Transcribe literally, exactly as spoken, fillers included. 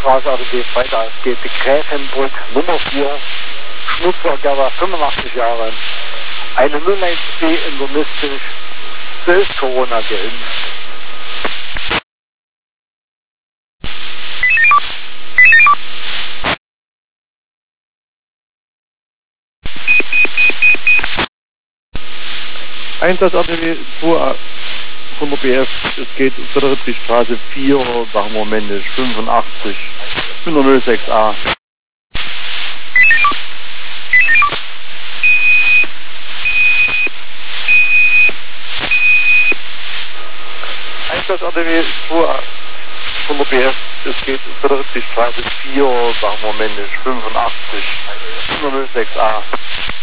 Straße A D B weiter. Es geht Gräfenbrück Nummer vier, Schmutzberger, fünfundachtzig Jahre. Eine null eins B internistisch, sie ist Corona geimpft. Einsatz A D W zweihundert B F, es geht Friedrichstraße vier, sagen wir männlich, fünfundachtzig, null sechs A. Einsatz A D W zweihundert B F, es geht Friedrichstraße vier, sagen wir männlich, fünfundachtzig, null sechs A.